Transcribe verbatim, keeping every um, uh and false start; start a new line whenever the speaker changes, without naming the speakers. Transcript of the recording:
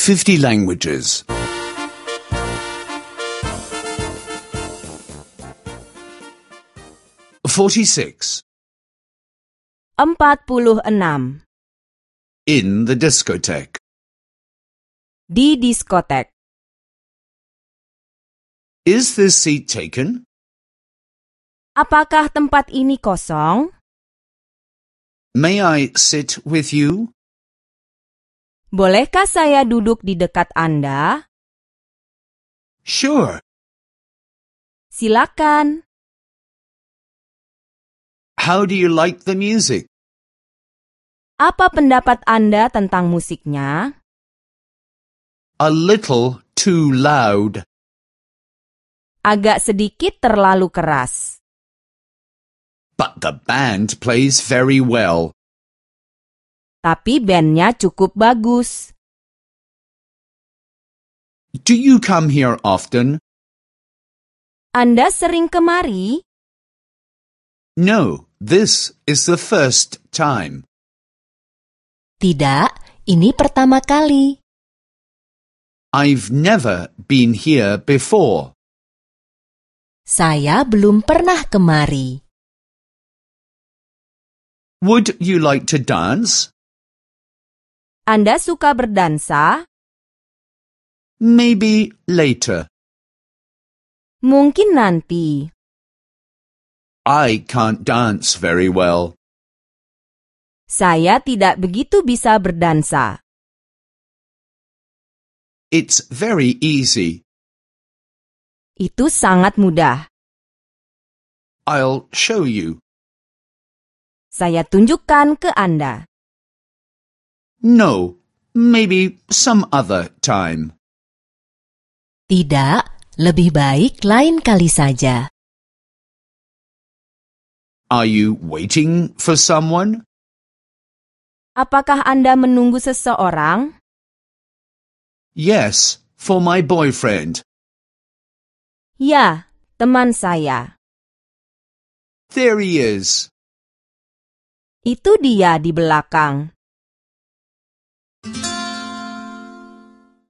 fifty languages. forty-six.
Empat puluh enam.
In the discotheque.
Di diskotek.
Is this seat taken?
Apakah tempat ini kosong?
May I sit with you?
Bolehkah saya duduk di dekat Anda?
Sure.
Silakan.
How do you like the music?
Apa pendapat Anda tentang musiknya?
A little too loud.
Agak sedikit terlalu keras.
But the band plays very well.
Tapi bandnya cukup bagus.
Do you come here often?
Anda sering kemari?
No, this is the first time.
Tidak, ini pertama kali.
I've never been here before.
Saya belum pernah kemari.
Would you like to dance?
Anda suka berdansa?
Maybe later.
Mungkin nanti.
I can't dance very well.
Saya tidak begitu bisa berdansa.
It's very easy.
Itu sangat mudah.
I'll show you.
Saya tunjukkan ke Anda.
No, maybe some other time.
Tidak, lebih baik lain kali saja.
Are you waiting for someone?
Apakah Anda menunggu seseorang?
Yes, for my boyfriend.
Ya, teman saya.
There he is.
Itu dia di belakang.